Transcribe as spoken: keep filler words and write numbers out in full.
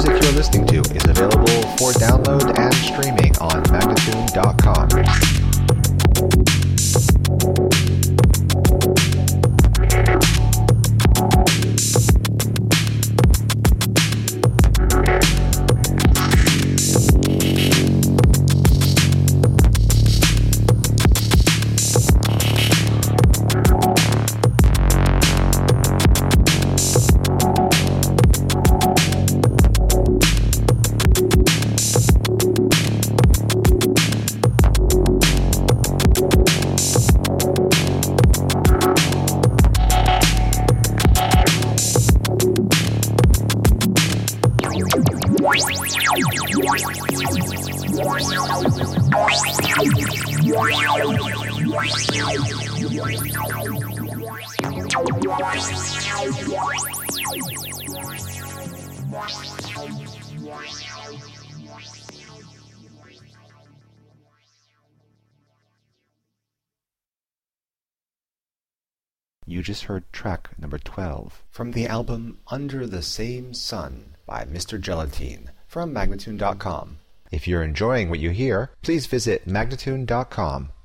music you're listening to is available for download and streaming on magnatune dot com. You just heard track number twelve from the album Under the Same Sun by Mister Gelatine from magnatune dot com. If you're enjoying what you hear, please visit magnatune dot com